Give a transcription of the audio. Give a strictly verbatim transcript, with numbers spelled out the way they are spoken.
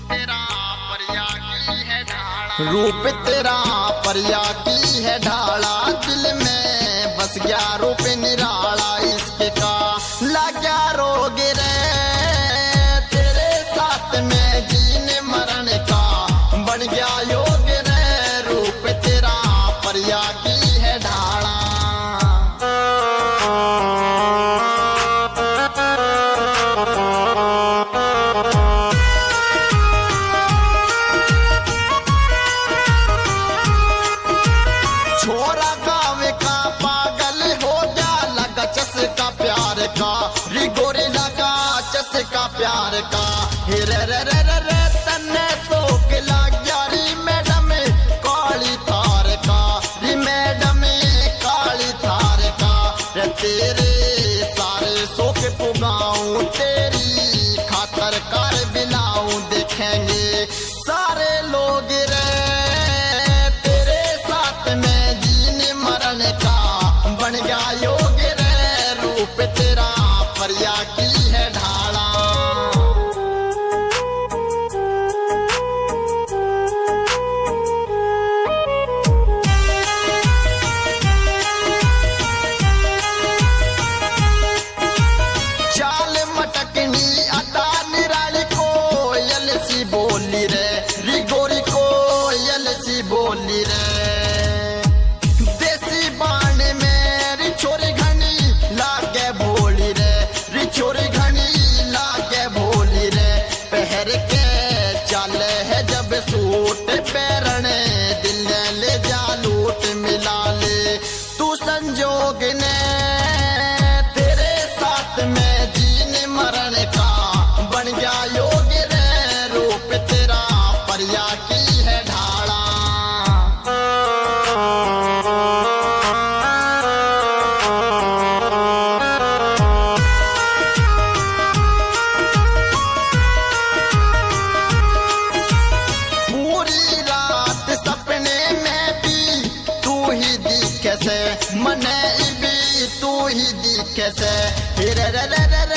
रूप तेरा परिया की है ढाला, दिल में बस गया रूप निराला, इसके का लगा रोग रे तेरे साथ में जीने मरण का बन गया योग रे, रूप तेरा परिया की है ढाला। छोरा गाँव का पागल हो गया, लगा चस्का प्यार का, रिगोरी लगा चस्का प्यार का, हिरे रे रे रे रे तन्ने तो किला ग्यारी मैडम काली थार का, री मैडम काली थार का, रे तेरे सारे सो के पुगाऊं तेरी खातर कर बिलाऊं, देखेंगे सारे लोग रे बन गया योग रे, रूप तेरा परिया की है ढाला। चाल मटकनी अदा निराली कोयल सी बोली रे, रिगोरी कोयल सी बोली रे, छोरी घनी लागे भोली रे, रिछोरी घनी लागे भोली रे, पहर के चले है जब सूट पैरने दिल ले जा लूट मिला ले, तू संजोग ने तेरे साथ में जीने मरण का बन गया योग रे, रूप तेरा परिया की है ढाला। कैसे मने भी तू ही दिखे से, हिरे रे रे रे